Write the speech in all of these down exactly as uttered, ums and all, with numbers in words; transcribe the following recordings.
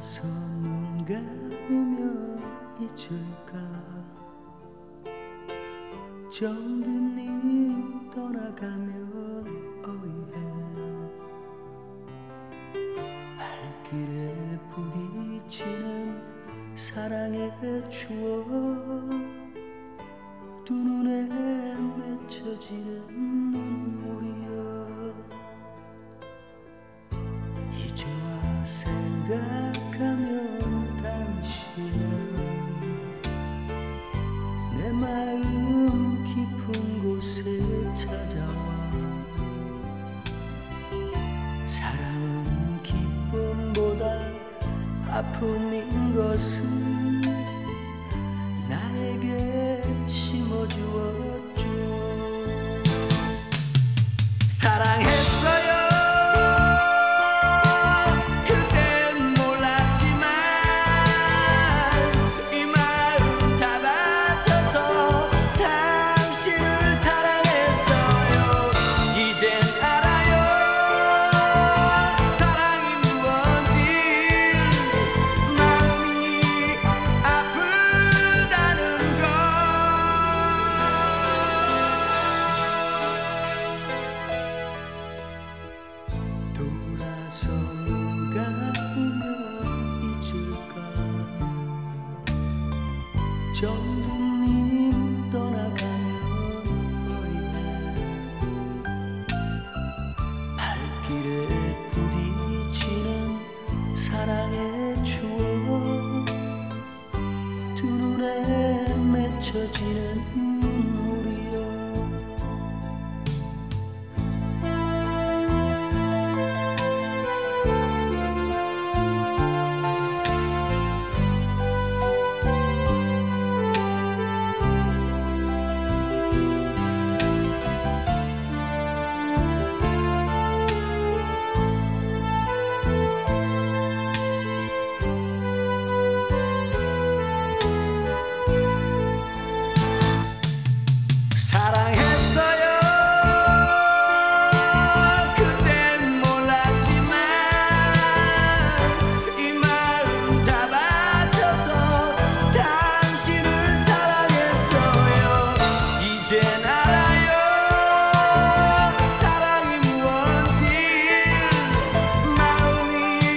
돌아서 눈 감으면 잊을까. 정든님 떠나가면 어이해. 발길에 부딪히는 사랑의 추억, 두 눈에 맺혀지는 눈물이여. 이제와 생각하면 당신은 내 마음 깊은 곳에 찾아와. 사랑은 기쁨보다 아픔인 것은 나에게 심어주었죠. 사랑했어요. 그땐 몰랐지만 이 마음 다 바쳐서 당신을 사랑했어요. 이젠 알아요. 사랑이 무언지, 마음이 아프다는 걸. 돌아서 눈 감으면 잊을까. 정든님 떠나가면 어이해. 발길에 부딪히는 사랑의 추억, 두 눈에 맺혀지는 눈물이여. 사랑했어요. 그땐 몰랐지만 이 마음 다 바쳐서 당신을 사랑했어요. 이젠 알아요. 사랑이 무언지, 마음이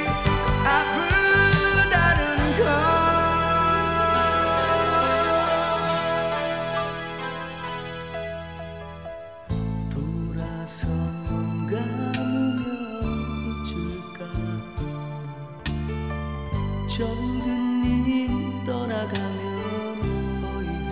아프다는 걸. 돌아서 눈 감으면 잊을까. 정든님 떠나가면 어이해.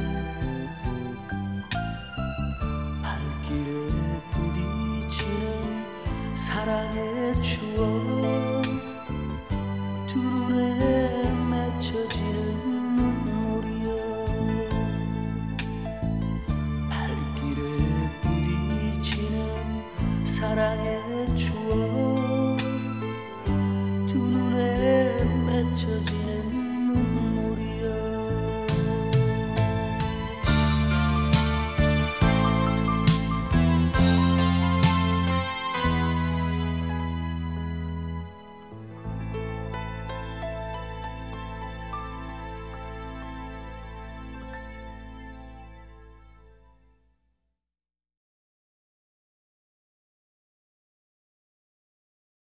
발길에 부딪히는 사랑의 추억, 두 눈에 맺혀지는 눈물이여. 발길에 부딪히는 사랑의 추억, 두 눈에 맺혀지는